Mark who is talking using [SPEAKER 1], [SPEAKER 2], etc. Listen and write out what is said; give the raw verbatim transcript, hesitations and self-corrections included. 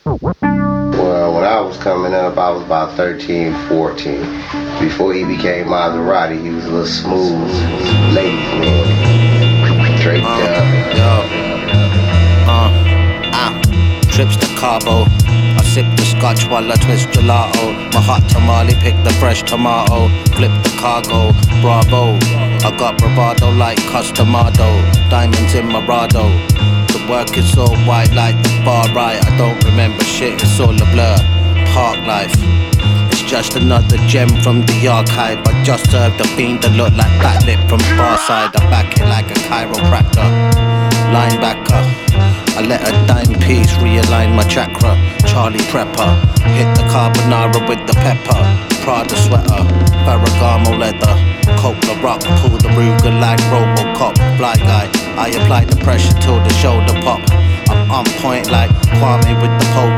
[SPEAKER 1] Well, when I was coming up, I was about thirteen, fourteen. Before he became Maserati, he was a little smooth ladies man. Draped
[SPEAKER 2] Uh,
[SPEAKER 1] up.
[SPEAKER 2] yo, uh, ah, trips to Cabo. I sip the scotch while I twist gelato. My hot tamale, pick the fresh tomato. Flip the cargo, bravo. I got bravado like Customado. Diamonds in Morado. The work is so white like the far right. I don't remember shit, it's all a blur. Park life. It's just another gem from the archive. I just served a fiend that look like that lip from far side. I back it like a chiropractor. Linebacker. I let a dime piece realign my chakra. Charlie Prepper. Hit the carbonara with the pepper. Prada sweater. Ferragamo leather. Coke the rock. Pull the Ruger like Robocop. Fly guy. I apply the pressure till the shoulder pop. I'm on point like Kwame with the pole